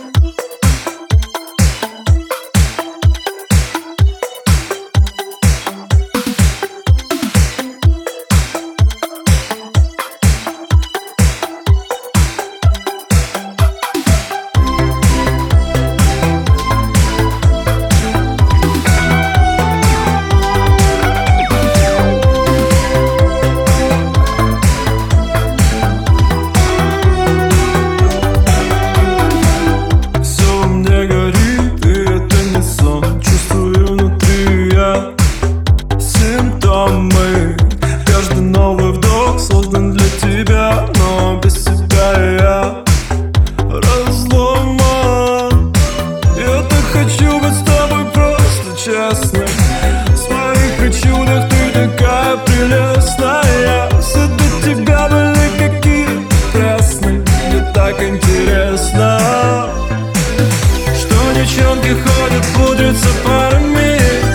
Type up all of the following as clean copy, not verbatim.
Каждый новый вдох создан для тебя, но без тебя я разломан. Я так хочу быть с тобой просто честным. В своих причудах ты такая прелестная. Все до тебя были какие-то красные. Мне так интересно, что девчонки ходят, пудрятся парами.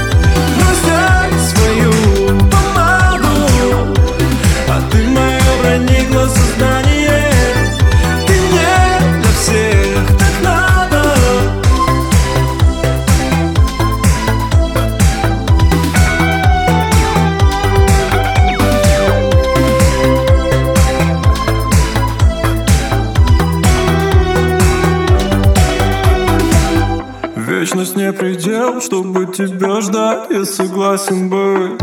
Вечность не предел, чтобы тебя ждать. Я согласен быть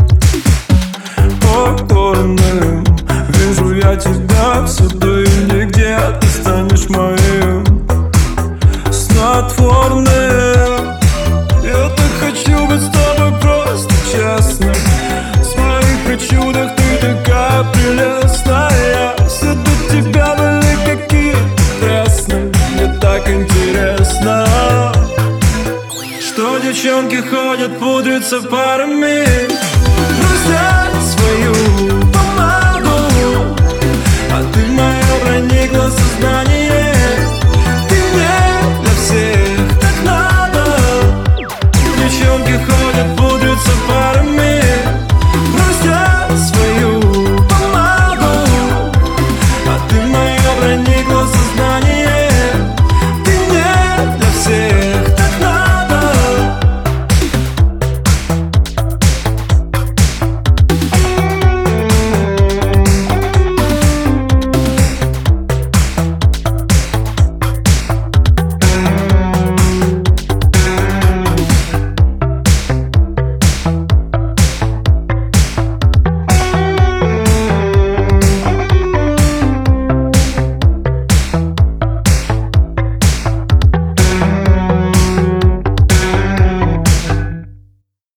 покорным. Вижу я тебя всюду и нигде. Ты станешь моим снотворным. Я так хочу быть с тобой просто честным. В своих причудах ты такая прелестная. Все до тебя были какие-то красные. Мне так интересно, что девчонки ходят, пудрятся парами.